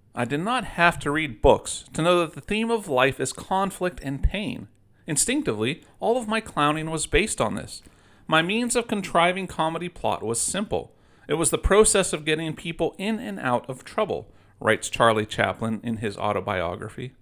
I did not have to read books to know that the theme of life is conflict and pain. Instinctively, all of my clowning was based on this. My means of contriving comedy plot was simple. It was the process of getting people in and out of trouble, writes Charlie Chaplin in his autobiography.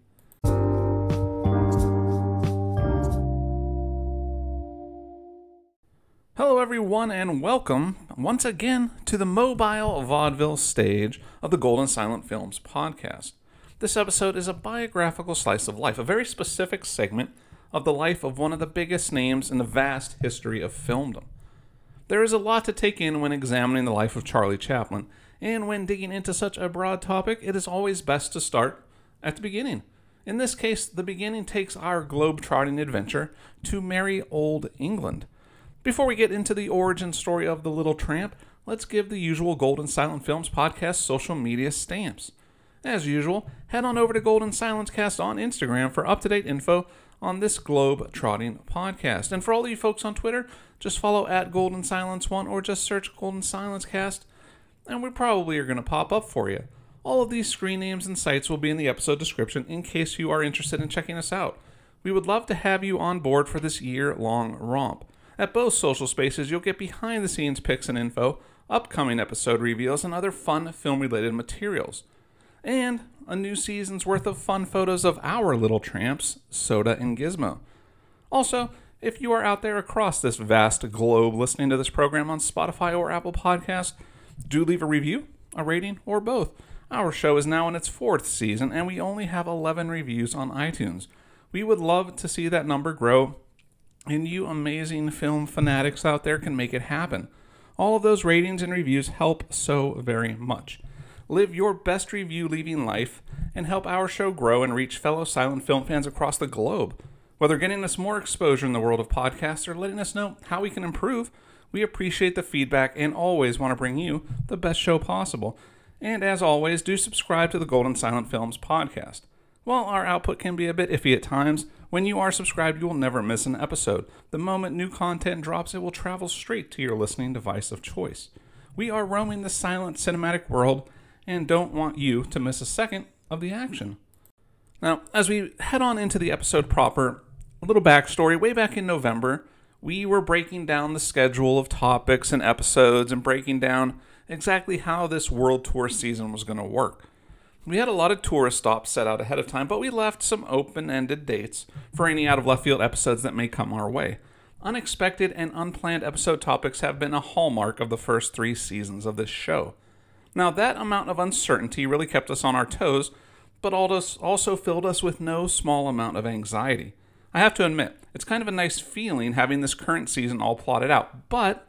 Hello everyone and welcome once again to the mobile vaudeville stage of the Golden Silent Films podcast. This episode is a biographical slice of life, a very specific segment of the life of one of the biggest names in the vast history of filmdom. There is a lot to take in when examining the life of Charlie Chaplin, and when digging into such a broad topic, it is always best to start at the beginning. In this case, the beginning takes our globe-trotting adventure to merry old England. Before we get into the origin story of the Little Tramp, let's give the usual Golden Silent Films podcast social media stamps. As usual, head on over to Golden Silence Cast on Instagram for up-to-date info on this globe-trotting podcast. And for all of you folks on Twitter, just follow at Golden Silence 1 or just search Golden Silence Cast, and we probably are going to pop up for you. All of these screen names and sites will be in the episode description in case you are interested in checking us out. We would love to have you on board for this year-long romp. At both social spaces, you'll get behind-the-scenes pics and info, upcoming episode reveals, and other fun film-related materials. And a new season's worth of fun photos of our little tramps, Soda and Gizmo. Also, if you are out there across this vast globe listening to this program on Spotify or Apple Podcasts, do leave a review, a rating, or both. Our show is now in its 4th season, and we only have 11 reviews on iTunes. We would love to see that number grow, and you amazing film fanatics out there can make it happen. All of those ratings and reviews help so very much. Live your best review-leaving life and help our show grow and reach fellow silent film fans across the globe. Whether getting us more exposure in the world of podcasts or letting us know how we can improve, we appreciate the feedback and always want to bring you the best show possible. And as always, do subscribe to the Golden Silent Films podcast. While our output can be a bit iffy at times, when you are subscribed, you will never miss an episode. The moment new content drops, it will travel straight to your listening device of choice. We are roaming the silent cinematic world and don't want you to miss a second of the action. Now, as we head on into the episode proper, a little backstory. Way back in November, we were breaking down the schedule of topics and episodes and breaking down exactly how this world tour season was going to work. We had a lot of tourist stops set out ahead of time, but we left some open-ended dates for any out-of-left-field episodes that may come our way. Unexpected and unplanned episode topics have been a hallmark of the first 3 seasons of this show. Now, that amount of uncertainty really kept us on our toes, but also filled us with no small amount of anxiety. I have to admit, it's kind of a nice feeling having this current season all plotted out, but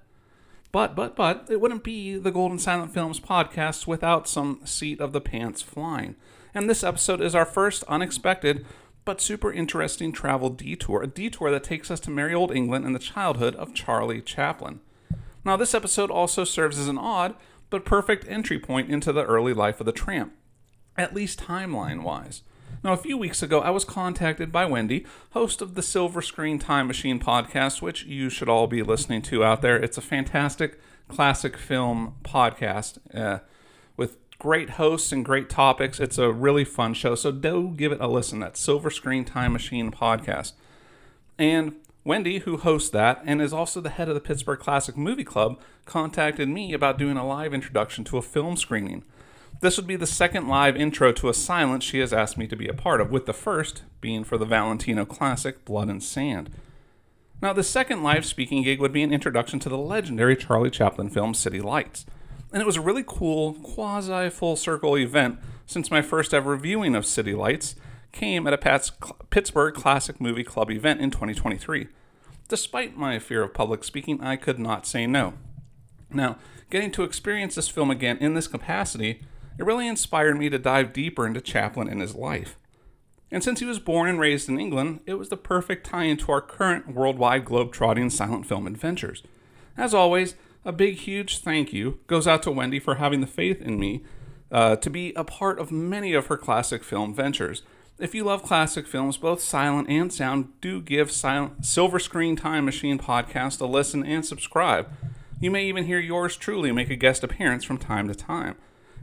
it wouldn't be the Golden Silent Films podcast without some seat of the pants flying. And this episode is our first unexpected but super interesting travel detour, a detour that takes us to merry old England and the childhood of Charlie Chaplin. Now, this episode also serves as an odd but perfect entry point into the early life of the Tramp, at least timeline-wise. Now, a few weeks ago, I was contacted by Wendy, host of the Silver Screen Time Machine podcast, which you should all be listening to out there. It's a fantastic classic film podcast with great hosts and great topics. It's a really fun show, so do give it a listen. That's Silver Screen Time Machine podcast. And Wendy, who hosts that and is also the head of the Pittsburgh Classic Movie Club, contacted me about doing a live introduction to a film screening. This would be the second live intro to a silent she has asked me to be a part of, with the first being for the Valentino classic Blood and Sand. Now, the second live speaking gig would be an introduction to the legendary Charlie Chaplin film City Lights. And it was a really cool, quasi-full circle event, since my first ever viewing of City Lights came at a Pittsburgh Classic Movie Club event in 2023. Despite my fear of public speaking, I could not say no. Now, getting to experience this film again in this capacity, it really inspired me to dive deeper into Chaplin and his life. And since he was born and raised in England, it was the perfect tie-in to our current worldwide globe-trotting silent film adventures. As always, a big, huge thank you goes out to Wendy for having the faith in me to be a part of many of her classic film ventures. If you love classic films, both silent and sound, do give Silver Screen Time Machine podcast a listen and subscribe. You may even hear yours truly make a guest appearance from time to time.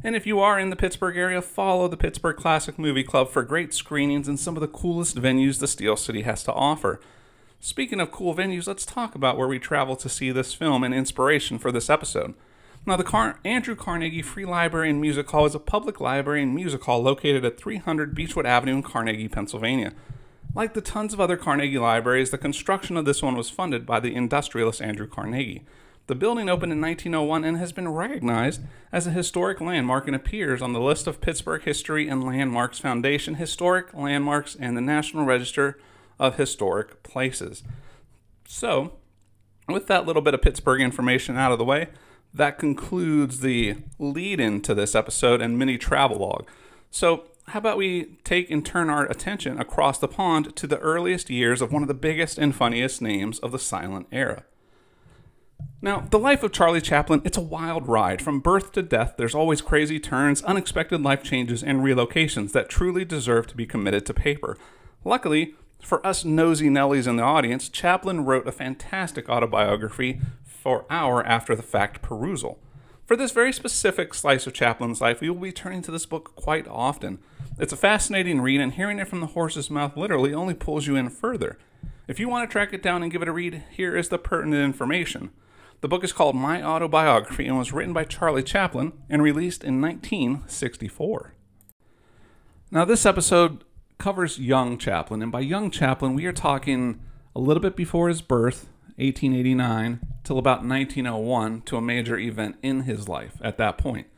And if you are in the Pittsburgh area, follow the Pittsburgh Classic Movie Club for great screenings and some of the coolest venues the Steel City has to offer. Speaking of cool venues, let's talk about where we travel to see this film and inspiration for this episode. Now, the Andrew Carnegie Free Library and Music Hall is a public library and music hall located at 300 Beechwood Avenue in Carnegie, Pennsylvania. Like the tons of other Carnegie libraries, the construction of this one was funded by the industrialist Andrew Carnegie. The building opened in 1901 and has been recognized as a historic landmark and appears on the list of Pittsburgh History and Landmarks Foundation Historic Landmarks and the National Register of Historic Places. So, with that little bit of Pittsburgh information out of the way, that concludes the lead-in to this episode and mini travelogue. So, how about we take and turn our attention across the pond to the earliest years of one of the biggest and funniest names of the silent era. Now, the life of Charlie Chaplin, it's a wild ride. From birth to death, there's always crazy turns, unexpected life changes, and relocations that truly deserve to be committed to paper. Luckily, for us nosy Nellies in the audience, Chaplin wrote a fantastic autobiography for our after-the-fact perusal. For this very specific slice of Chaplin's life, we will be turning to this book quite often. It's a fascinating read, and hearing it from the horse's mouth literally only pulls you in further. If you want to track it down and give it a read, here is the pertinent information. The book is called My Autobiography and was written by Charlie Chaplin and released in 1964. Now, this episode covers young Chaplin, and by young Chaplin, we are talking a little bit before his birth, 1889, till about 1901, to a major event in his life at that point.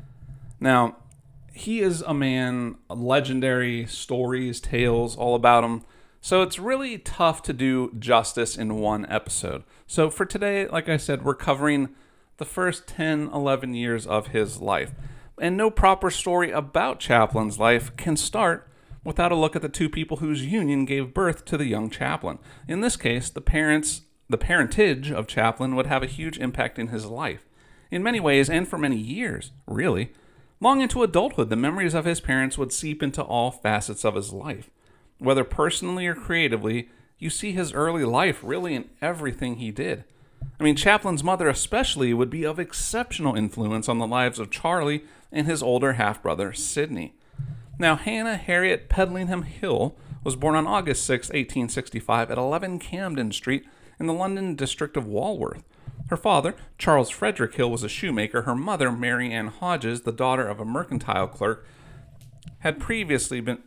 Now, he is a man, legendary stories, tales, all about him. So it's really tough to do justice in one episode. So for today, like I said, we're covering the first 10, 11 years of his life. And no proper story about Chaplin's life can start without a look at the two people whose union gave birth to the young Chaplin. In this case, the parentage of Chaplin would have a huge impact in his life. In many ways, and for many years, really. Long into adulthood, the memories of his parents would seep into all facets of his life. Whether personally or creatively, you see his early life really in everything he did. I mean, Chaplin's mother especially would be of exceptional influence on the lives of Charlie and his older half-brother, Sidney. Now, Hannah Harriet Pedlingham Hill was born on August 6, 1865 at 11 Camden Street in the London district of Walworth. Her father, Charles Frederick Hill, was a shoemaker. Her mother, Mary Ann Hodges, the daughter of a mercantile clerk, had previously been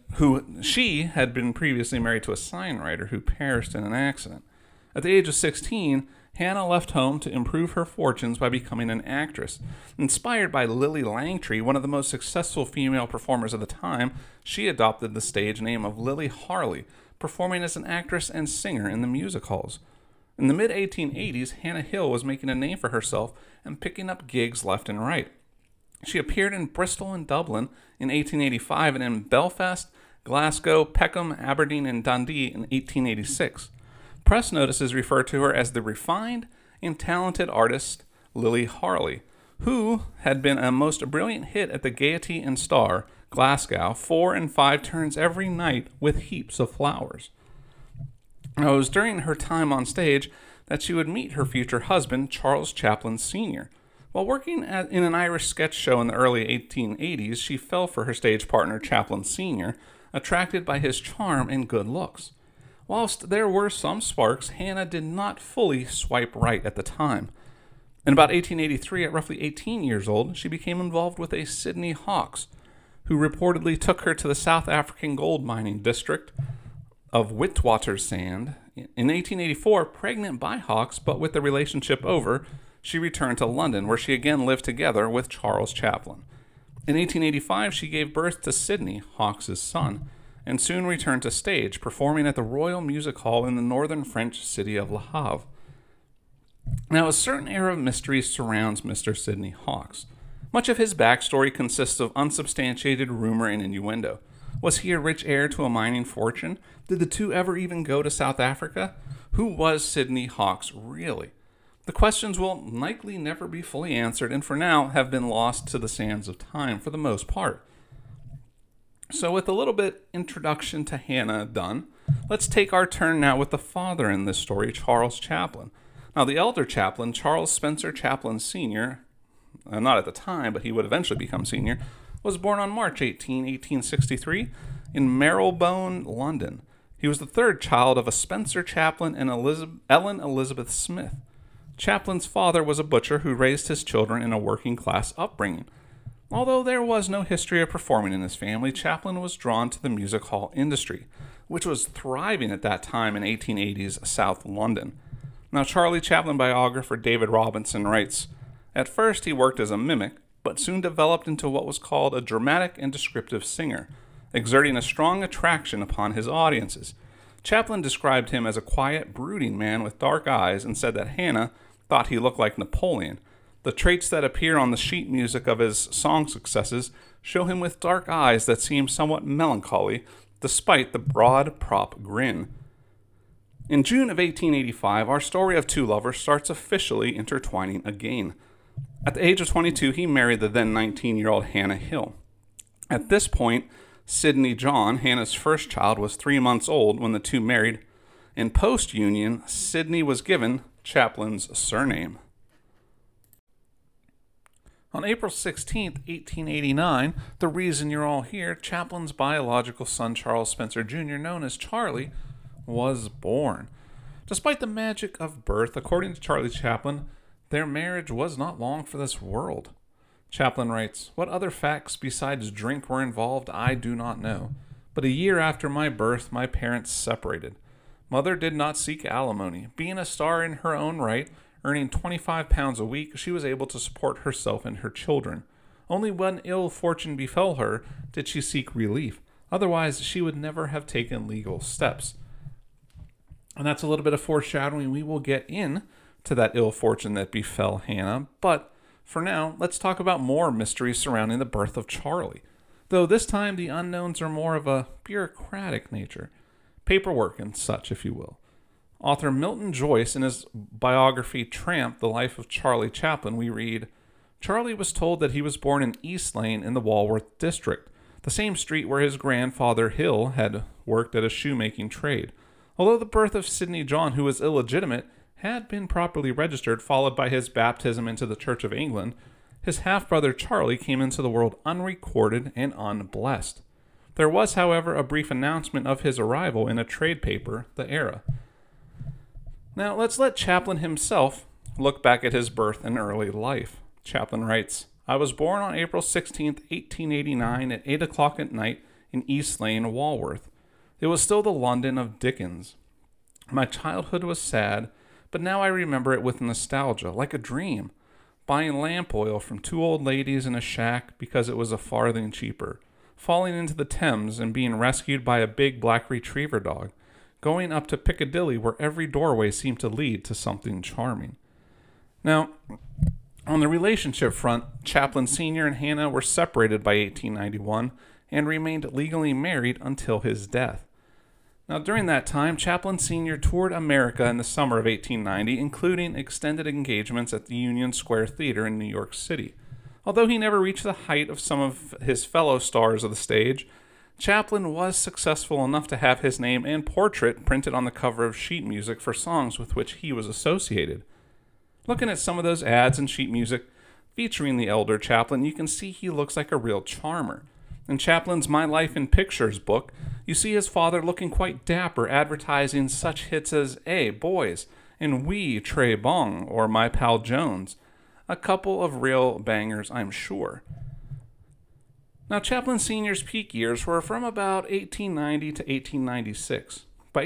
married to a signwriter who perished in an accident. At the age of 16, Hannah left home to improve her fortunes by becoming an actress. Inspired by Lily Langtry, one of the most successful female performers of the time, she adopted the stage name of Lily Harley, performing as an actress and singer in the music halls. In the mid-1880s, Hannah Hill was making a name for herself and picking up gigs left and right. She appeared in Bristol and Dublin in 1885 and in Belfast, Glasgow, Peckham, Aberdeen, and Dundee in 1886. Press notices refer to her as the refined and talented artist Lily Harley, who had been a most brilliant hit at the Gaiety and Star, Glasgow, 4 and 5 turns every night with heaps of flowers. Now, it was during her time on stage that she would meet her future husband, Charles Chaplin Sr. While working in an Irish sketch show in the early 1880s, she fell for her stage partner, Chaplin Sr., attracted by his charm and good looks. Whilst there were some sparks, Hannah did not fully swipe right at the time. In about 1883, at roughly 18 years old, she became involved with a Sidney Hawks, who reportedly took her to the South African gold mining district of Witwatersrand. In 1884, pregnant by Hawks, but with the relationship over, she returned to London, where she again lived together with Charles Chaplin. In 1885, she gave birth to Sidney, Hawks' son, and soon returned to stage, performing at the Royal Music Hall in the northern French city of Le Havre. Now, a certain air of mystery surrounds Mr. Sidney Hawks. Much of his backstory consists of unsubstantiated rumor and innuendo. Was he a rich heir to a mining fortune? Did the two ever even go to South Africa? Who was Sidney Hawks really? The questions will likely never be fully answered and for now have been lost to the sands of time for the most part. So with a little bit introduction to Hannah done, let's take our turn now with the father in this story, Charles Chaplin. Now the elder Chaplin, Charles Spencer Chaplin Sr., not at the time, but he would eventually become senior, was born on March 18, 1863, in Marylebone, London. He was the third child of a Spencer Chaplin and Ellen Elizabeth Smith. Chaplin's father was a butcher who raised his children in a working-class upbringing. Although there was no history of performing in his family, Chaplin was drawn to the music hall industry, which was thriving at that time in 1880s South London. Now, Charlie Chaplin biographer David Robinson writes, "At first he worked as a mimic, but soon developed into what was called a dramatic and descriptive singer, exerting a strong attraction upon his audiences. Chaplin described him as a quiet, brooding man with dark eyes and said that Hannah thought he looked like Napoleon. The traits that appear on the sheet music of his song successes show him with dark eyes that seem somewhat melancholy, despite the broad prop grin." In June of 1885, our story of two lovers starts officially intertwining again. At the age of 22, he married the then 19-year-old Hannah Hill. At this point, Sidney John, Hannah's first child, was 3 months old when the two married. In post-union, Sidney was given Chaplin's surname. On April 16, 1889, the reason you're all here, Chaplin's biological son Charles Spencer Jr., known as Charlie, was born. Despite the magic of birth, according to Charlie Chaplin, their marriage was not long for this world. Chaplin writes, "What other facts besides drink were involved, I do not know. But a year after my birth, my parents separated. Mother did not seek alimony. Being a star in her own right, earning £25 a week, she was able to support herself and her children. Only when ill fortune befell her did she seek relief. Otherwise, she would never have taken legal steps." And that's a little bit of foreshadowing. We will get in to that ill fortune that befell Hannah. But for now, let's talk about more mysteries surrounding the birth of Charlie. Though this time the unknowns are more of a bureaucratic nature. Paperwork and such, if you will. Author Milton Joyce, in his biography Tramp, The Life of Charlie Chaplin, we read, "Charlie was told that he was born in East Lane in the Walworth district, the same street where his grandfather Hill had worked at a shoemaking trade. Although the birth of Sidney John, who was illegitimate, had been properly registered, followed by his baptism into the Church of England, his half-brother Charlie came into the world unrecorded and unblessed. There was, however, a brief announcement of his arrival in a trade paper, The Era." Now, let's let Chaplin himself look back at his birth and early life. Chaplin writes, "I was born on April 16, 1889, at 8 o'clock at night in East Lane, Walworth. It was still the London of Dickens. My childhood was sad, but now I remember it with nostalgia, like a dream. Buying lamp oil from two old ladies in a shack because it was a farthing cheaper. Falling into the Thames and being rescued by a big black retriever dog. Going up to Piccadilly where every doorway seemed to lead to something charming." Now, on the relationship front, Chaplin Sr. and Hannah were separated by 1891 and remained legally married until his death. Now, during that time, Chaplin Sr. toured America in the summer of 1890, including extended engagements at the Union Square Theater in New York City. Although he never reached the height of some of his fellow stars of the stage, Chaplin was successful enough to have his name and portrait printed on the cover of sheet music for songs with which he was associated. Looking at some of those ads and sheet music featuring the elder Chaplin, you can see he looks like a real charmer. In Chaplin's My Life in Pictures book, you see his father looking quite dapper, advertising such hits as "Hey, Boys," and "We, Trey Bong," or "My Pal Jones." A couple of real bangers, I'm sure. Now, Chaplin Sr.'s peak years were from about 1890 to 1896. By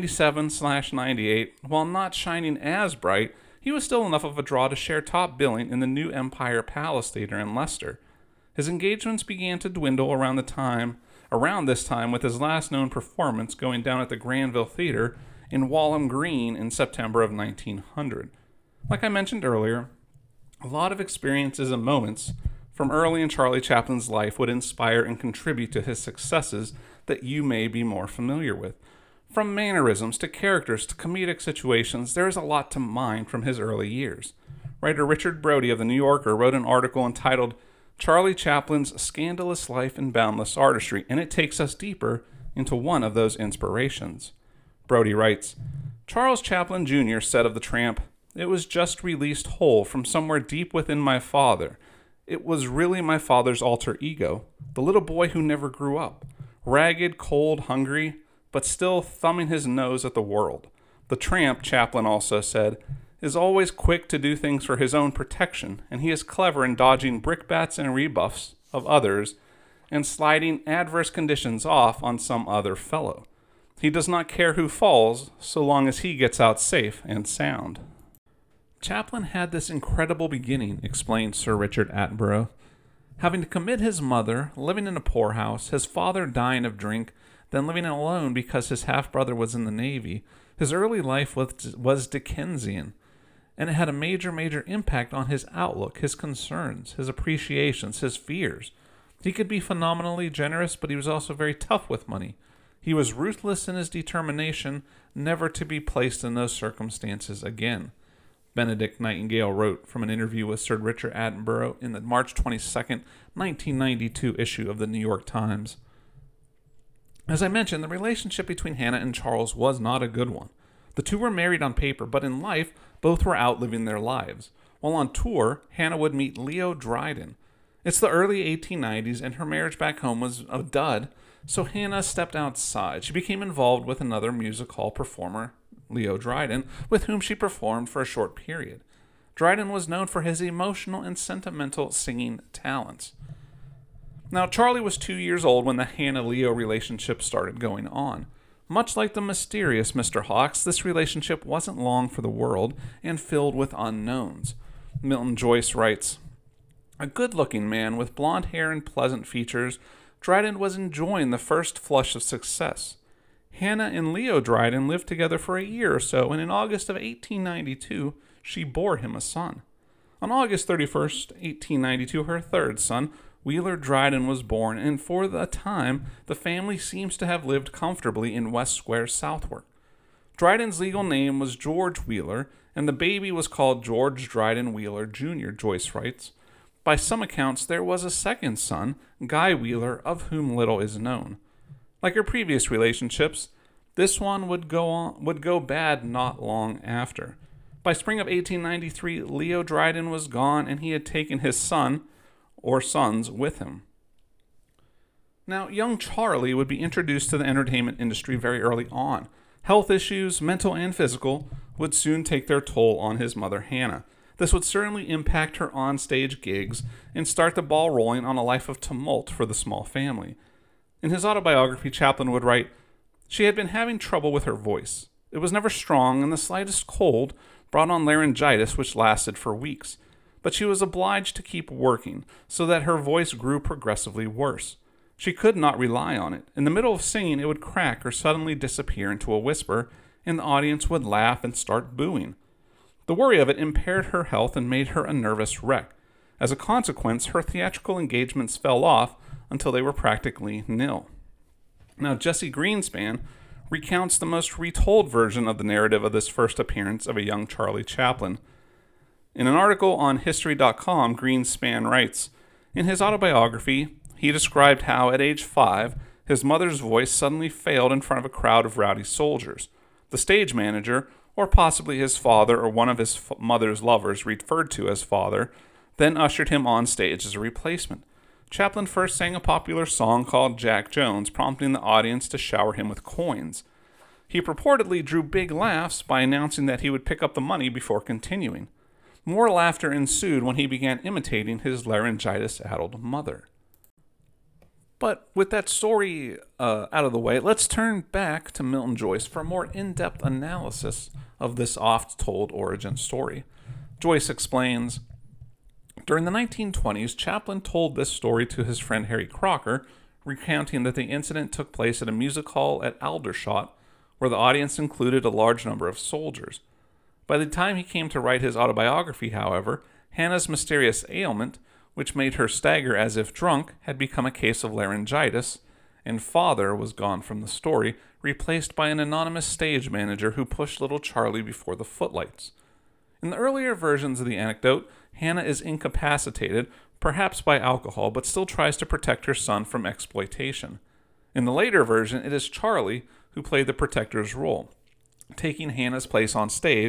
1897/98, while not shining as bright, he was still enough of a draw to share top billing in the New Empire Palace Theater in Leicester. His engagements began to dwindle around this time, with his last known performance going down at the Granville Theater in Walham Green in September of 1900. Like I mentioned earlier, a lot of experiences and moments from early in Charlie Chaplin's life would inspire and contribute to his successes that you may be more familiar with. From mannerisms to characters to comedic situations, there is a lot to mine from his early years. Writer Richard Brody of The New Yorker wrote an article entitled "Charlie Chaplin's Scandalous Life and Boundless Artistry," and it takes us deeper into one of those inspirations. Brody writes, "Charles Chaplin Jr. said of the tramp, It was just released whole from somewhere deep within my father. It was really my father's alter ego, the little boy who never grew up, ragged, cold, hungry, but still thumbing his nose at the world. The tramp, Chaplin also said, is always quick to do things for his own protection, and he is clever in dodging brickbats and rebuffs of others and sliding adverse conditions off on some other fellow. He does not care who falls, so long as he gets out safe and sound. Chaplin had this incredible beginning, explained Sir Richard Attenborough. Having to commit his mother, living in a poorhouse, his father dying of drink, then living alone because his half-brother was in the Navy, his early life was Dickensian, and it had a major impact on his outlook, his concerns, his appreciations, his fears. He could be phenomenally generous, but he was also very tough with money. He was ruthless in his determination never to be placed in those circumstances again. Benedict Nightingale wrote from an interview with Sir Richard Attenborough in the March 22nd, 1992 issue of the New York Times. As I mentioned, the relationship between Hannah and Charles was not a good one. The two were married on paper, but in life, both were out living their lives. While on tour, Hannah would meet Leo Dryden. It's the early 1890s, and her marriage back home was a dud, so Hannah stepped outside. She became involved with another music hall performer, Leo Dryden, with whom she performed for a short period. Dryden was known for his emotional and sentimental singing talents. Now, Charlie was 2 years old when the Hannah-Leo relationship started going on. Much like the mysterious Mr. Hawks, this relationship wasn't long for the world and filled with unknowns. Milton Joyce writes, "A good-looking man with blonde hair and pleasant features, Dryden was enjoying the first flush of success. Hannah and Leo Dryden lived together for a year or so, and in August of 1892, she bore him a son. On August 31st, 1892, her third son, Wheeler Dryden, was born, and for the time, the family seems to have lived comfortably in West Square, Southwark. Dryden's legal name was George Wheeler, and the baby was called George Dryden Wheeler, Jr., Joyce writes. By some accounts, there was a second son, Guy Wheeler, of whom little is known. Like her previous relationships, this one would go bad not long after. By spring of 1893, Leo Dryden was gone, and he had taken his son, or sons, with him. Now, young Charlie would be introduced to the entertainment industry very early on. Health issues, mental and physical, would soon take their toll on his mother, Hannah. This would certainly impact her on-stage gigs and start the ball rolling on a life of tumult for the small family. In his autobiography, Chaplin would write, "She had been having trouble with her voice. It was never strong, and the slightest cold brought on laryngitis, which lasted for weeks. But she was obliged to keep working, so that her voice grew progressively worse. She could not rely on it. In the middle of singing, it would crack or suddenly disappear into a whisper, and the audience would laugh and start booing. The worry of it impaired her health and made her a nervous wreck. As a consequence, her theatrical engagements fell off until they were practically nil." Now, Jesse Greenspan recounts the most retold version of the narrative of this first appearance of a young Charlie Chaplin. In an article on History.com, Greenspan writes, "In his autobiography, he described how, at age 5, his mother's voice suddenly failed in front of a crowd of rowdy soldiers. The stage manager, or possibly his father or one of his mother's lovers referred to as father, then ushered him on stage as a replacement. Chaplin first sang a popular song called Jack Jones, prompting the audience to shower him with coins. He purportedly drew big laughs by announcing that he would pick up the money before continuing. More laughter ensued when he began imitating his laryngitis-addled mother." But with that story out of the way, let's turn back to Milton Joyce for a more in-depth analysis of this oft-told origin story. Joyce explains, "During the 1920s, Chaplin told this story to his friend Harry Crocker, recounting that the incident took place at a music hall at Aldershot, where the audience included a large number of soldiers. By the time he came to write his autobiography, however, Hannah's mysterious ailment, which made her stagger as if drunk, had become a case of laryngitis, and father was gone from the story, replaced by an anonymous stage manager who pushed little Charlie before the footlights. In the earlier versions of the anecdote, Hannah is incapacitated, perhaps by alcohol, but still tries to protect her son from exploitation. In the later version, it is Charlie who played the protector's role, taking Hannah's place on stage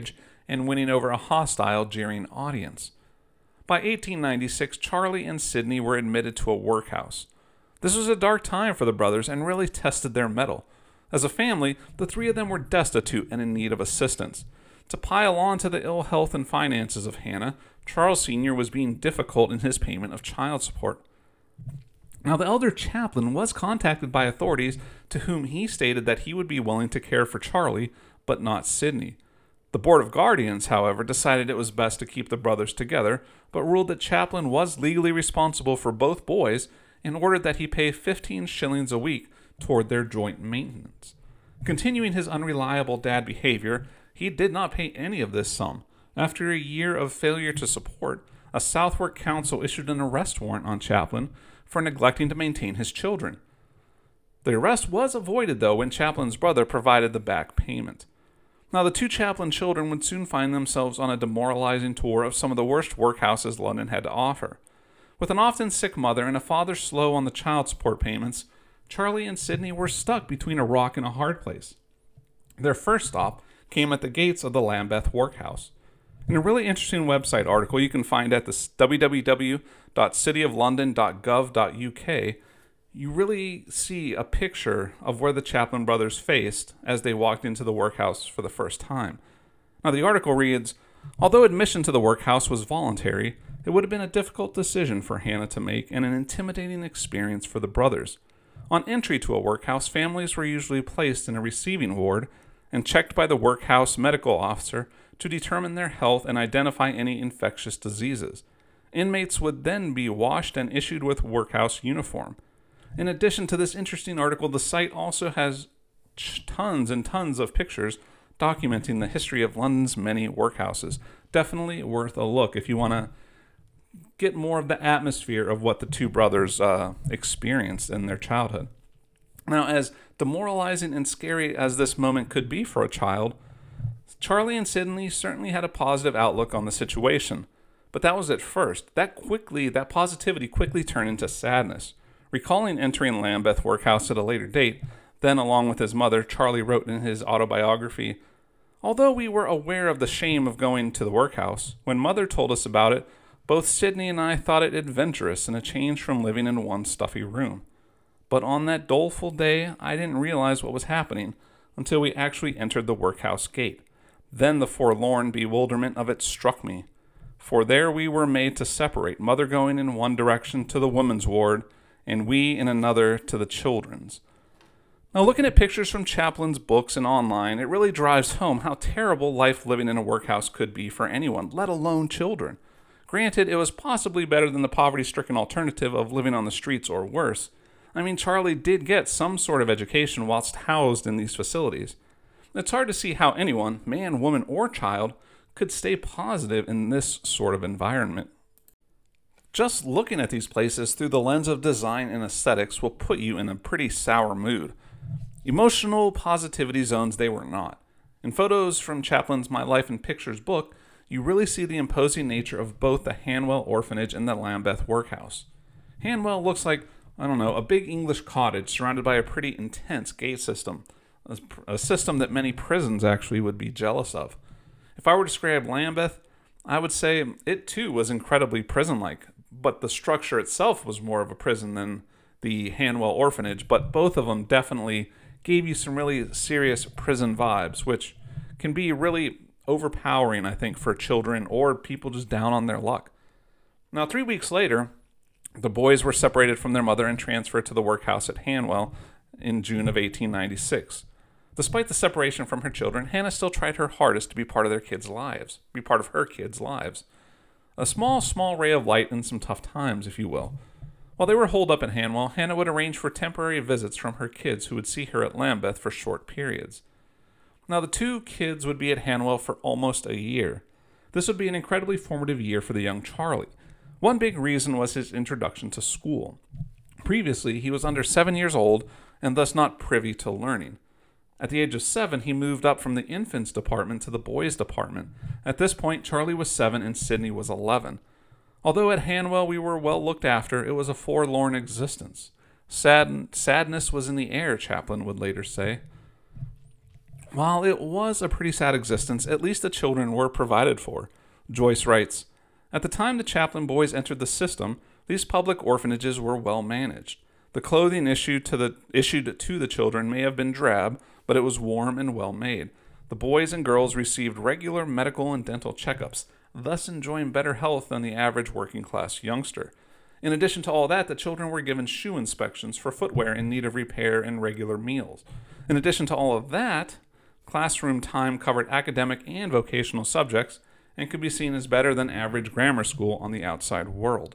and winning over a hostile, jeering audience. By 1896, Charlie and Sidney were admitted to a workhouse. This was a dark time for the brothers and really tested their mettle. As a family, the three of them were destitute and in need of assistance. To pile on to the ill health and finances of Hannah, Charles Sr. was being difficult in his payment of child support. Now, the elder Chaplin was contacted by authorities to whom he stated that he would be willing to care for Charlie, but not Sidney. The Board of Guardians, however, decided it was best to keep the brothers together, but ruled that Chaplin was legally responsible for both boys and ordered that he pay 15 shillings a week toward their joint maintenance. Continuing his unreliable dad behavior, he did not pay any of this sum. After a year of failure to support, a Southwark council issued an arrest warrant on Chaplin for neglecting to maintain his children. The arrest was avoided, though, when Chaplin's brother provided the back payment. Now, the two Chaplin children would soon find themselves on a demoralizing tour of some of the worst workhouses London had to offer. With an often sick mother and a father slow on the child support payments, Charlie and Sidney were stuck between a rock and a hard place. Their first stop came at the gates of the Lambeth Workhouse. In a really interesting website article you can find at the www.cityoflondon.gov.uk, you really see a picture of where the Chaplin brothers faced as they walked into the workhouse for the first time. Now, the article reads, "Although admission to the workhouse was voluntary, it would have been a difficult decision for Hannah to make and an intimidating experience for the brothers. On entry to a workhouse, families were usually placed in a receiving ward and checked by the workhouse medical officer to determine their health and identify any infectious diseases. Inmates would then be washed and issued with workhouse uniform. In addition to this interesting article, the site also has tons and tons of pictures documenting the history of London's many workhouses. Definitely worth a look if you want to get more of the atmosphere of what the two brothers experienced in their childhood. Now, as demoralizing and scary as this moment could be for a child, Charlie and Sidney certainly had a positive outlook on the situation. But that was at first. That positivity quickly turned into sadness. Recalling entering Lambeth Workhouse at a later date, then along with his mother, Charlie wrote in his autobiography, "Although we were aware of the shame of going to the workhouse, when Mother told us about it, both Sidney and I thought it adventurous and a change from living in one stuffy room. But on that doleful day, I didn't realize what was happening until we actually entered the workhouse gate. Then the forlorn bewilderment of it struck me. For there we were made to separate, Mother going in one direction to the women's ward, and we in another to the children's." Now, looking at pictures from Chaplin's books and online, it really drives home how terrible life living in a workhouse could be for anyone, let alone children. Granted, it was possibly better than the poverty-stricken alternative of living on the streets or worse. I mean, Charlie did get some sort of education whilst housed in these facilities. It's hard to see how anyone, man, woman, or child, could stay positive in this sort of environment. Just looking at these places through the lens of design and aesthetics will put you in a pretty sour mood. Emotional positivity zones they were not. In photos from Chaplin's My Life in Pictures book, you really see the imposing nature of both the Hanwell Orphanage and the Lambeth Workhouse. Hanwell looks like, a big English cottage surrounded by a pretty intense gate system, a system that many prisons actually would be jealous of. If I were to describe Lambeth, I would say it too was incredibly prison-like, but the structure itself was more of a prison than the Hanwell Orphanage, but both of them definitely gave you some really serious prison vibes, which can be really overpowering, I think, for children or people just down on their luck. Now, 3 weeks later, the boys were separated from their mother and transferred to the workhouse at Hanwell in June of 1896. Despite the separation from her children, Hannah still tried her hardest to be part of her kids' lives. A small ray of light in some tough times, if you will. While they were holed up at Hanwell, Hannah would arrange for temporary visits from her kids who would see her at Lambeth for short periods. Now, the two kids would be at Hanwell for almost a year. This would be an incredibly formative year for the young Charlie. One big reason was his introduction to school. Previously, he was under 7 years old and thus not privy to learning. At the age of 7, he moved up from the infants department to the boys department. At this point, Charlie was 7 and Sidney was 11. Although at Hanwell we were well looked after, it was a forlorn existence. Sadness was in the air, Chaplin would later say. While it was a pretty sad existence, at least the children were provided for. Joyce writes, "At the time the Chaplin boys entered the system, these public orphanages were well managed. The clothing issued to the children may have been drab, but it was warm and well made. The boys and girls received regular medical and dental checkups, thus enjoying better health than the average working-class youngster. In addition to all that, the children were given shoe inspections for footwear in need of repair and regular meals. In addition to all of that, classroom time covered academic and vocational subjects and could be seen as better than average grammar school on the outside world."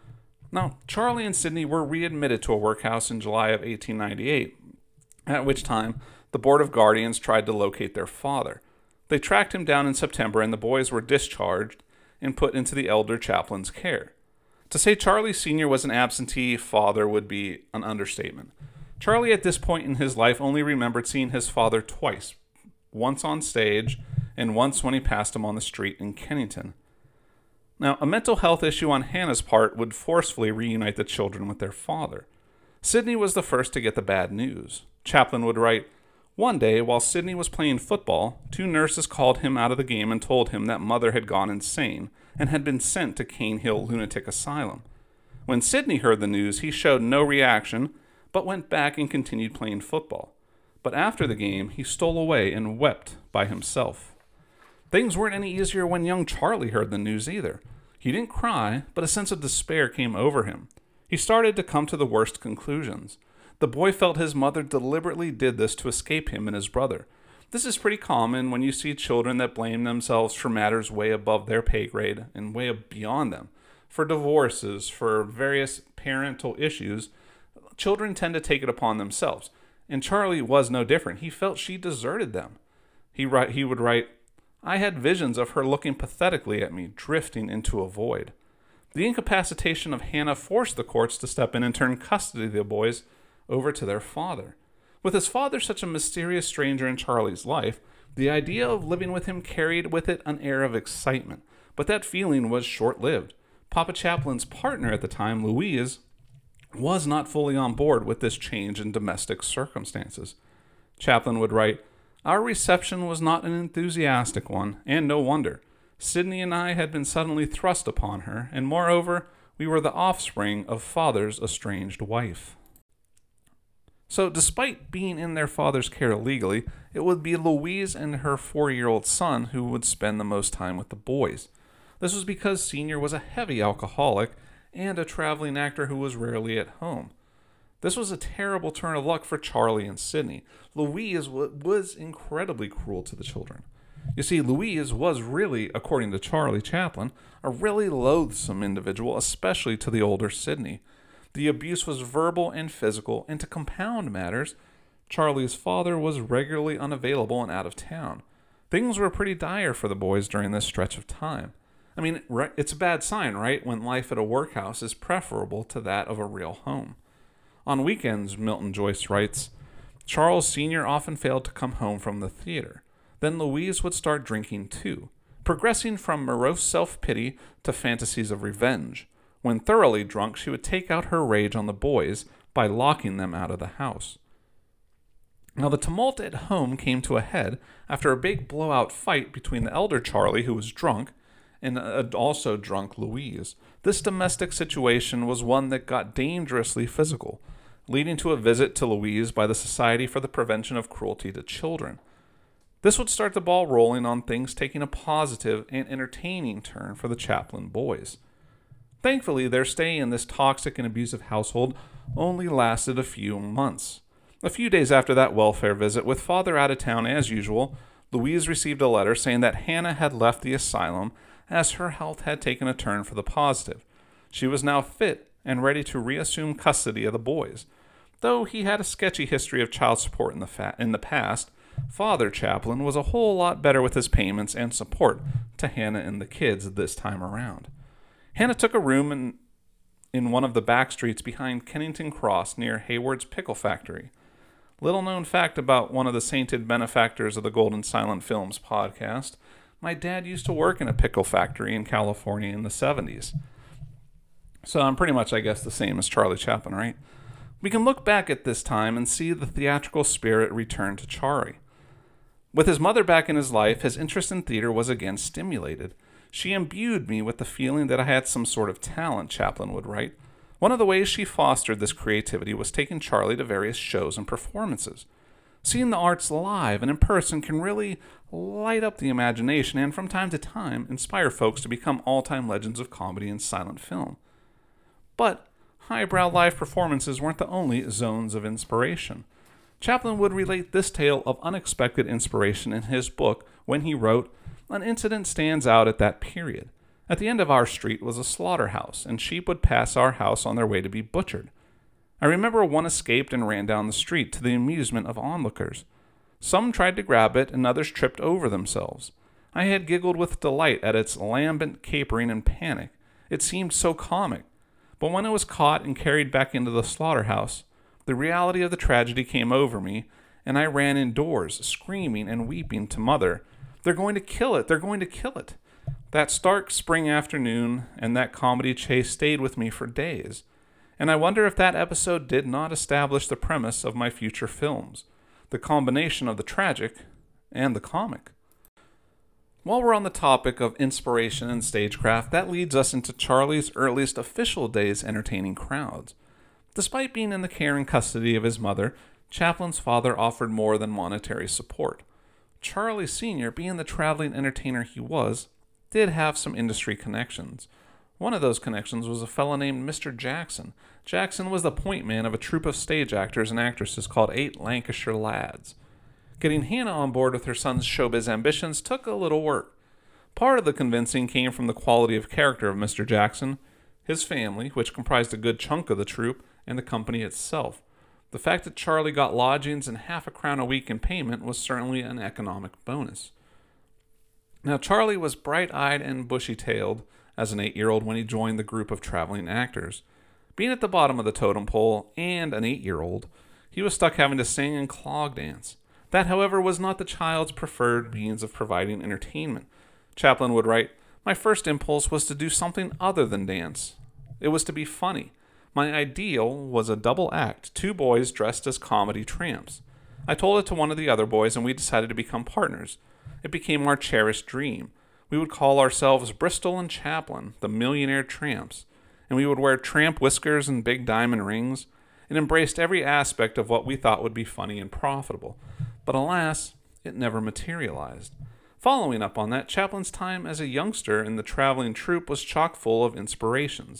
Now, Charlie and Sidney were readmitted to a workhouse in July of 1898, at which time the Board of Guardians tried to locate their father. They tracked him down in September, and the boys were discharged and put into the elder Chaplin's care. To say Charlie Sr. was an absentee father would be an understatement. Charlie at this point in his life only remembered seeing his father twice, once on stage and once when he passed him on the street in Kennington. Now, a mental health issue on Hannah's part would forcefully reunite the children with their father. Sidney was the first to get the bad news. Chaplin would write, "One day, while Sidney was playing football, 2 nurses called him out of the game and told him that mother had gone insane and had been sent to Cane Hill Lunatic Asylum. When Sidney heard the news, he showed no reaction, but went back and continued playing football. But after the game, he stole away and wept by himself." Things weren't any easier when young Charlie heard the news either. He didn't cry, but a sense of despair came over him. He started to come to the worst conclusions. The boy felt his mother deliberately did this to escape him and his brother. This is pretty common when you see children that blame themselves for matters way above their pay grade and way beyond them. For divorces, for various parental issues, children tend to take it upon themselves. And Charlie was no different. He felt she deserted them. He would write, "I had visions of her looking pathetically at me, drifting into a void." The incapacitation of Hannah forced the courts to step in and turn custody of the boys over to their father. With his father such a mysterious stranger in Charlie's life, the idea of living with him carried with it an air of excitement, but that feeling was short-lived. Papa Chaplin's partner at the time, Louise, was not fully on board with this change in domestic circumstances. Chaplin would write, "Our reception was not an enthusiastic one, and no wonder. Sidney and I had been suddenly thrust upon her, and moreover, we were the offspring of father's estranged wife." So, despite being in their father's care legally, it would be Louise and her 4-year-old son who would spend the most time with the boys. This was because Senior was a heavy alcoholic and a traveling actor who was rarely at home. This was a terrible turn of luck for Charlie and Sidney. Louise was incredibly cruel to the children. You see, Louise was really, according to Charlie Chaplin, a really loathsome individual, especially to the older Sidney. The abuse was verbal and physical, and to compound matters, Charlie's father was regularly unavailable and out of town. Things were pretty dire for the boys during this stretch of time. I mean, it's a bad sign, right, when life at a workhouse is preferable to that of a real home. On weekends, Milton Joyce writes, Charles Sr. often failed to come home from the theater. Then Louise would start drinking too, progressing from morose self-pity to fantasies of revenge. When thoroughly drunk, she would take out her rage on the boys by locking them out of the house. Now, the tumult at home came to a head after a big blowout fight between the elder Charlie, who was drunk, and also drunk Louise. This domestic situation was one that got dangerously physical, leading to a visit to Louise by the Society for the Prevention of Cruelty to Children. This would start the ball rolling on things taking a positive and entertaining turn for the Chaplin boys. Thankfully, their stay in this toxic and abusive household only lasted a few months. A few days after that welfare visit, with father out of town as usual, Louise received a letter saying that Hannah had left the asylum as her health had taken a turn for the positive. She was now fit and ready to reassume custody of the boys. Though he had a sketchy history of child support in the past, Father Chaplin was a whole lot better with his payments and support to Hannah and the kids this time around. Hannah took a room in one of the back streets behind Kennington Cross near Hayward's Pickle Factory. Little known fact about one of the sainted benefactors of the Golden Silent Films podcast, my dad used to work in a pickle factory in California in the 70s. So I'm pretty much, I guess, the same as Charlie Chaplin, right? We can look back at this time and see the theatrical spirit return to Charlie. With his mother back in his life, his interest in theater was again stimulated. She imbued me with the feeling that I had some sort of talent, Chaplin would write. One of the ways she fostered this creativity was taking Charlie to various shows and performances. Seeing the arts live and in person can really light up the imagination and, from time to time, inspire folks to become all-time legends of comedy and silent film. But highbrow live performances weren't the only zones of inspiration. Chaplin would relate this tale of unexpected inspiration in his book when he wrote, "An incident stands out at that period. At the end of our street was a slaughterhouse, and sheep would pass our house on their way to be butchered. I remember one escaped and ran down the street to the amusement of onlookers. Some tried to grab it, and others tripped over themselves. I had giggled with delight at its lambent capering and panic. It seemed so comic. But when it was caught and carried back into the slaughterhouse, the reality of the tragedy came over me, and I ran indoors, screaming and weeping to Mother, 'They're going to kill it! They're going to kill it!' That stark spring afternoon and that comedy chase stayed with me for days, and I wonder if that episode did not establish the premise of my future films, the combination of the tragic and the comic." While we're on the topic of inspiration and stagecraft, that leads us into Charlie's earliest official days entertaining crowds. Despite being in the care and custody of his mother, Chaplin's father offered more than monetary support. Charlie Sr., being the traveling entertainer he was, did have some industry connections. One of those connections was a fellow named Mr. Jackson. Jackson was the point man of a troupe of stage actors and actresses called 8 Lancashire Lads. Getting Hannah on board with her son's showbiz ambitions took a little work. Part of the convincing came from the quality of character of Mr. Jackson, his family, which comprised a good chunk of the troupe, and the company itself. The fact that Charlie got lodgings and £0.50 a week in payment was certainly an economic bonus. Now, Charlie was bright-eyed and bushy-tailed as an 8-year-old when he joined the group of traveling actors. Being at the bottom of the totem pole and an 8-year-old, he was stuck having to sing and clog dance. That, however, was not the child's preferred means of providing entertainment. Chaplin would write, "My first impulse was to do something other than dance. It was to be funny. My ideal was a double act, 2 boys dressed as comedy tramps. I told it to one of the other boys, and we decided to become partners. It became our cherished dream. We would call ourselves Bristol and Chaplin, the millionaire tramps, and we would wear tramp whiskers and big diamond rings. It embraced every aspect of what we thought would be funny and profitable. But alas, it never materialized." Following up on that, Chaplin's time as a youngster in the traveling troupe was chock full of inspirations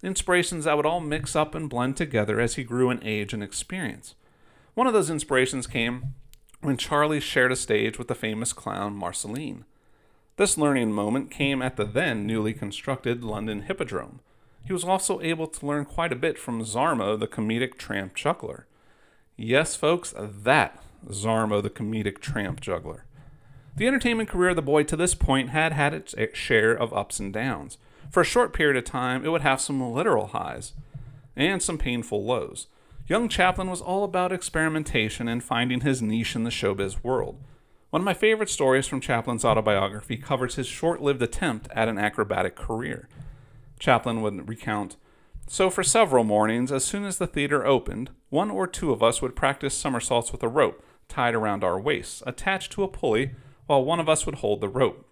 that would all mix up and blend together as he grew in age and experience. One of those inspirations came when Charlie shared a stage with the famous clown Marceline. This learning moment came at the then newly constructed London Hippodrome. He was also able to learn quite a bit from Zarmo, the comedic tramp juggler. Yes, folks, that Zarmo, the comedic tramp juggler. The entertainment career of the boy to this point had had its share of ups and downs. For a short period of time, it would have some literal highs and some painful lows. Young Chaplin was all about experimentation and finding his niche in the showbiz world. One of my favorite stories from Chaplin's autobiography covers his short-lived attempt at an acrobatic career. Chaplin would recount, "So for several mornings, as soon as the theater opened, 1 or 2 of us would practice somersaults with a rope tied around our waists, attached to a pulley, while one of us would hold the rope.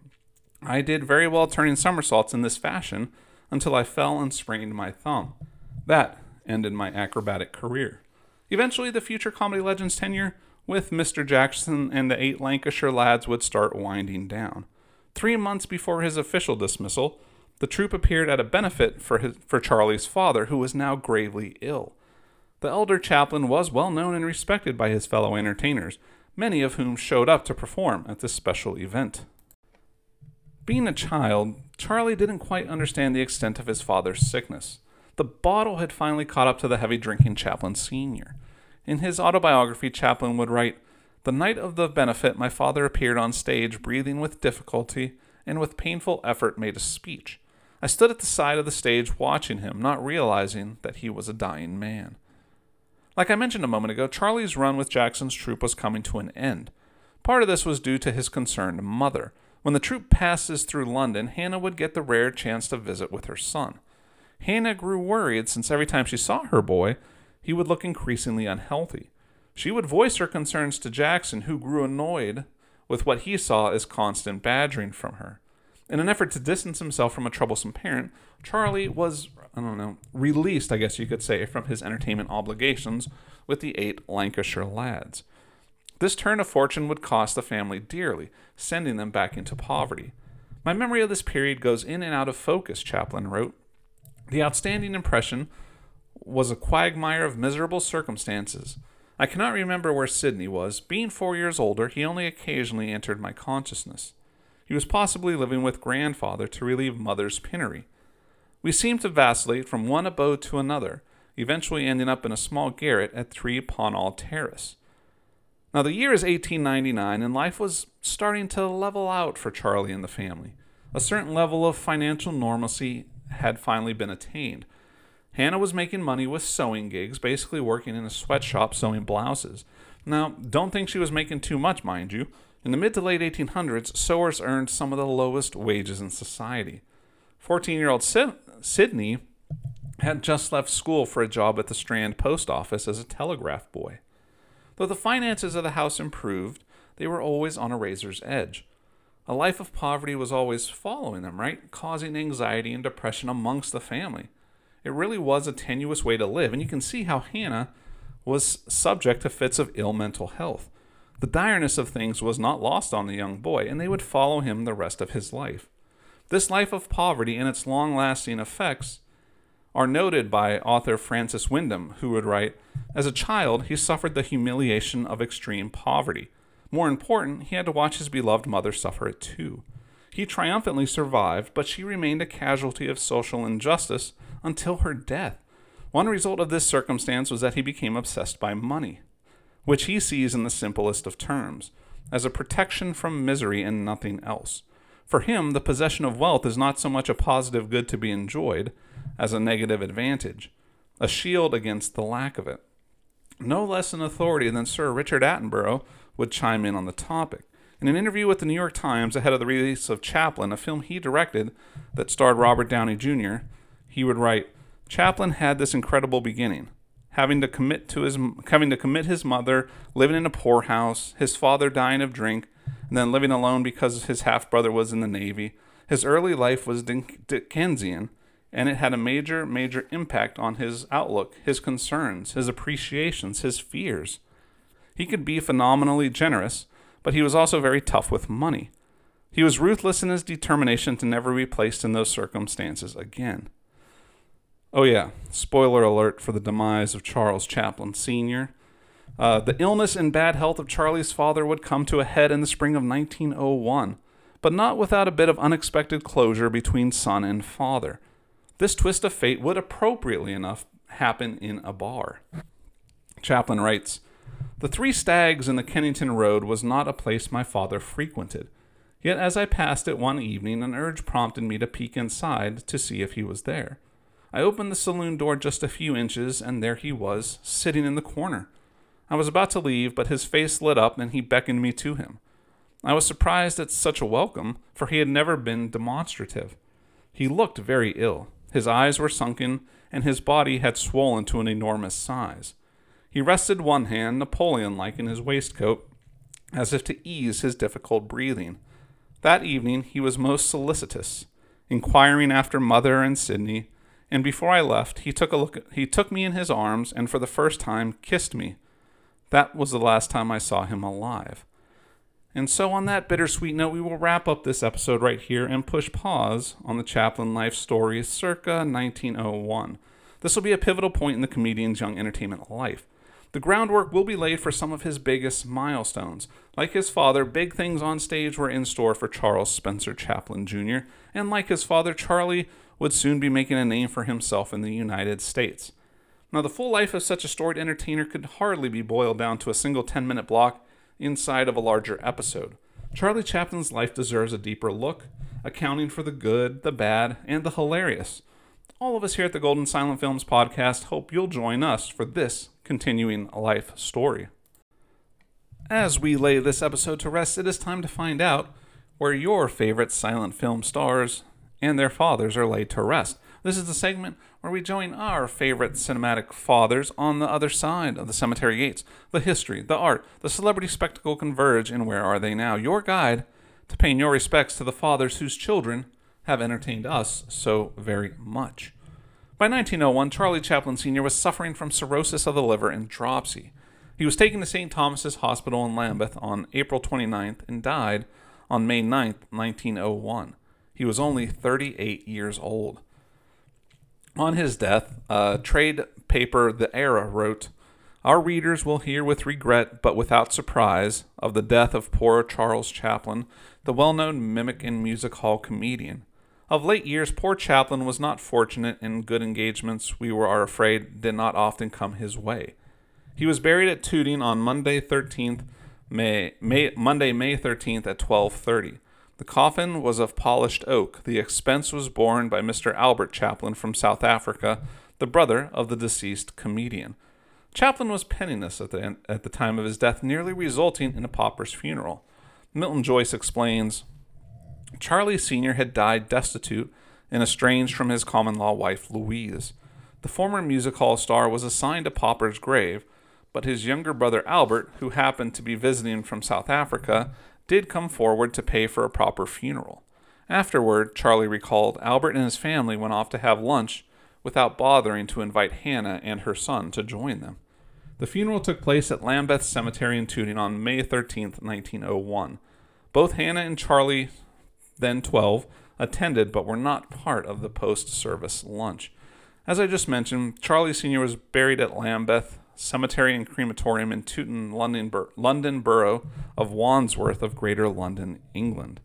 I did very well turning somersaults in this fashion until I fell and sprained my thumb. That ended my acrobatic career." Eventually, the future comedy legend's tenure with Mr. Jackson and the 8 Lancashire Lads would start winding down. 3 months before his official dismissal, the troupe appeared at a benefit for Charlie's father, who was now gravely ill. The elder Chaplin was well known and respected by his fellow entertainers, many of whom showed up to perform at this special event. Being a child, Charlie didn't quite understand the extent of his father's sickness. The bottle had finally caught up to the heavy drinking Chaplin Sr. In his autobiography, Chaplin would write, "The night of the benefit, my father appeared on stage, breathing with difficulty, and with painful effort made a speech. I stood at the side of the stage watching him, not realizing that he was a dying man." Like I mentioned a moment ago, Charlie's run with Jackson's troupe was coming to an end. Part of this was due to his concerned mother. When the troupe passes through London, Hannah would get the rare chance to visit with her son. Hannah grew worried since every time she saw her boy, he would look increasingly unhealthy. She would voice her concerns to Jackson, who grew annoyed with what he saw as constant badgering from her. In an effort to distance himself from a troublesome parent, Charlie was, released, I guess you could say, from his entertainment obligations with the 8 Lancashire lads. This turn of fortune would cost the family dearly, sending them back into poverty. My memory of this period goes in and out of focus, Chaplin wrote. The outstanding impression was a quagmire of miserable circumstances. I cannot remember where Sidney was. Being 4 years older, he only occasionally entered my consciousness. He was possibly living with grandfather to relieve mother's penury. We seemed to vacillate from one abode to another, eventually ending up in a small garret at 3 Pawnall Terrace. Now the year is 1899, and life was starting to level out for Charlie and the family. A certain level of financial normalcy had finally been attained. Hannah was making money with sewing gigs, basically working in a sweatshop sewing blouses. Now, don't think she was making too much, mind you. In the mid to late 1800s, sewers earned some of the lowest wages in society. 14-year-old Sidney had just left school for a job at the Strand post office as a telegraph boy. Though the finances of the house improved, they were always on a razor's edge. A life of poverty was always following them, right? Causing anxiety and depression amongst the family. It really was a tenuous way to live, and you can see how Hannah was subject to fits of ill mental health. The direness of things was not lost on the young boy, and they would follow him the rest of his life. This life of poverty and its long-lasting effects are noted by author Francis Wyndham, who would write, "As a child, he suffered the humiliation of extreme poverty. More important, he had to watch his beloved mother suffer it too. He triumphantly survived, but she remained a casualty of social injustice until her death. One result of this circumstance was that he became obsessed by money, which he sees in the simplest of terms, as a protection from misery and nothing else. For him, the possession of wealth is not so much a positive good to be enjoyed as a negative advantage, a shield against the lack of it." No less an authority than Sir Richard Attenborough would chime in on the topic. In an interview with the New York Times ahead of the release of Chaplin, a film he directed that starred Robert Downey Jr., he would write, "Chaplin had this incredible beginning, having to commit his mother, living in a poorhouse, his father dying of drink, and then living alone because his half-brother was in the Navy. His early life was Dickensian, and it had a major impact on his outlook, his concerns, his appreciations, his fears. He could be phenomenally generous, but he was also very tough with money. He was ruthless in his determination to never be placed in those circumstances again." Oh yeah, spoiler alert for the demise of Charles Chaplin Sr. The illness and bad health of Charlie's father would come to a head in the spring of 1901, but not without a bit of unexpected closure between son and father. This twist of fate would appropriately enough happen in a bar. Chaplin writes, "The Three Stags in the Kennington Road was not a place my father frequented. Yet as I passed it one evening, an urge prompted me to peek inside to see if he was there. I opened the saloon door just a few inches, and there he was, sitting in the corner. I was about to leave, but his face lit up, and he beckoned me to him. I was surprised at such a welcome, for he had never been demonstrative. He looked very ill. His eyes were sunken, and his body had swollen to an enormous size. He rested one hand, Napoleon-like, in his waistcoat, as if to ease his difficult breathing. That evening he was most solicitous, inquiring after mother and Sidney, and before I left, he took me in his arms, and for the first time kissed me. That was the last time I saw him alive." And so on that bittersweet note, we will wrap up this episode right here and push pause on the Chaplin life story circa 1901. This will be a pivotal point in the comedian's young entertainment life. The groundwork will be laid for some of his biggest milestones. Like his father, big things on stage were in store for Charles Spencer Chaplin Jr., and like his father, Charlie would soon be making a name for himself in the United States. Now, the full life of such a storied entertainer could hardly be boiled down to a single 10-minute block inside of a larger episode. Charlie Chaplin's life deserves a deeper look, accounting for the good, the bad, and the hilarious. All of us here at the Golden Silent Films podcast hope you'll join us for this continuing life story. As we lay this episode to rest, it is time to find out where your favorite silent film stars and their fathers are laid to rest. This is the segment where we join our favorite cinematic fathers on the other side of the cemetery gates. The history, the art, the celebrity spectacle converge in Where Are They Now? Your guide to paying your respects to the fathers whose children have entertained us so very much. By 1901, Charlie Chaplin Sr. was suffering from cirrhosis of the liver and dropsy. He was taken to St. Thomas's Hospital in Lambeth on April 29th and died on May 9th, 1901. He was only 38 years old. On his death, trade paper The Era wrote, "Our readers will hear with regret, but without surprise, of the death of poor Charles Chaplin, the well-known mimic and music hall comedian. Of late years, poor Chaplin was not fortunate in good engagements we are afraid did not often come his way. He was buried at Tooting on Monday, May 13th at 12:30. The coffin was of polished oak. The expense was borne by Mr. Albert Chaplin from South Africa, the brother of the deceased comedian. Chaplin was penniless at the time of his death, nearly resulting in a pauper's funeral." Milton Joyce explains, "Charlie Sr. had died destitute and estranged from his common-law wife, Louise. The former music hall star was assigned a pauper's grave, but his younger brother Albert, who happened to be visiting from South Africa, did come forward to pay for a proper funeral. Afterward, Charlie recalled, Albert and his family went off to have lunch without bothering to invite Hannah and her son to join them. The funeral took place at Lambeth Cemetery in Tooting on May 13th, 1901. Both Hannah and Charlie, then 12, attended but were not part of the post-service lunch. As I just mentioned, Charlie Sr. was buried at Lambeth Cemetery and Crematorium in Tooting, London Borough of Wandsworth of Greater London, England.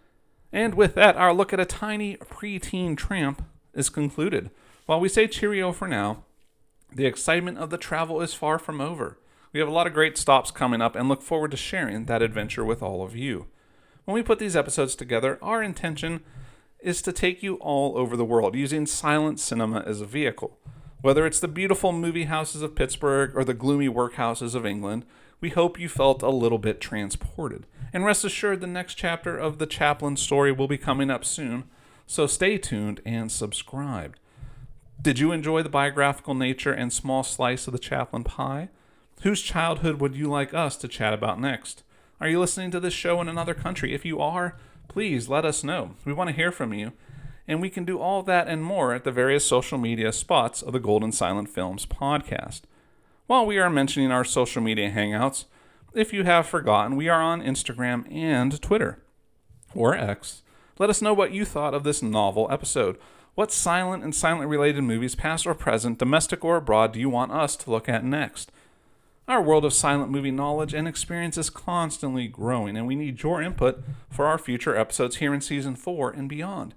And with that, our look at a tiny preteen tramp is concluded. While we say cheerio for now, the excitement of the travel is far from over. We have a lot of great stops coming up and look forward to sharing that adventure with all of you. When we put these episodes together, our intention is to take you all over the world using silent cinema as a vehicle. Whether it's the beautiful movie houses of Pittsburgh or the gloomy workhouses of England, we hope you felt a little bit transported. And rest assured, the next chapter of the Chaplin story will be coming up soon, so stay tuned and subscribed. Did you enjoy the biographical nature and small slice of the Chaplin pie? Whose childhood would you like us to chat about next? Are you listening to this show in another country? If you are, please let us know. We want to hear from you. And we can do all that and more at the various social media spots of the Golden Silent Films podcast. While we are mentioning our social media hangouts, if you have forgotten, we are on Instagram and Twitter, or X. Let us know what you thought of this novel episode. What silent and silent-related movies, past or present, domestic or abroad, do you want us to look at next? Our world of silent movie knowledge and experience is constantly growing, and we need your input for our future episodes here in Season 4 and beyond.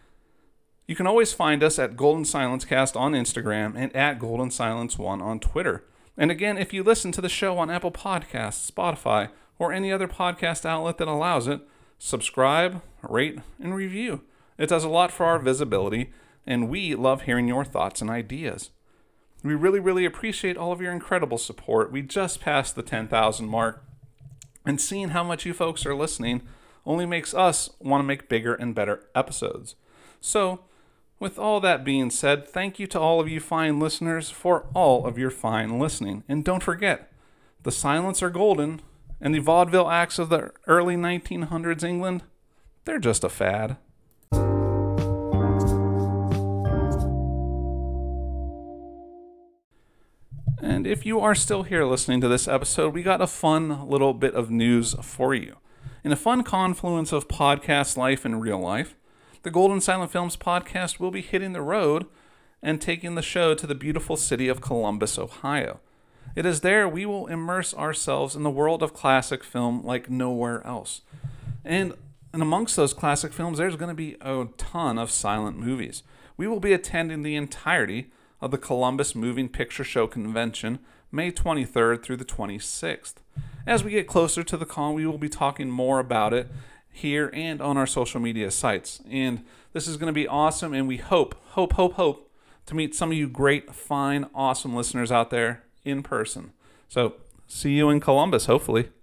You can always find us at Golden Silence Cast on Instagram and at Golden Silence 1 on Twitter. And again, if you listen to the show on Apple Podcasts, Spotify, or any other podcast outlet that allows it, subscribe, rate, and review. It does a lot for our visibility, and we love hearing your thoughts and ideas. We really, really appreciate all of your incredible support. We just passed the 10,000 mark, and seeing how much you folks are listening only makes us want to make bigger and better episodes. So, with all that being said, thank you to all of you fine listeners for all of your fine listening. And don't forget, the silents are golden, and the vaudeville acts of the early 1900s England, they're just a fad. And if you are still here listening to this episode, we got a fun little bit of news for you. In a fun confluence of podcast life and real life, the Golden Silent Films podcast will be hitting the road and taking the show to the beautiful city of Columbus, Ohio. It is there we will immerse ourselves in the world of classic film like nowhere else. And amongst those classic films, there's going to be a ton of silent movies. We will be attending the entirety of the Columbus Moving Picture Show Convention, May 23rd through the 26th. As we get closer to the con, we will be talking more about it here and on our social media sites. And this is going to be awesome, and we hope to meet some of you great, fine, awesome listeners out there in person. So, see you in Columbus, hopefully.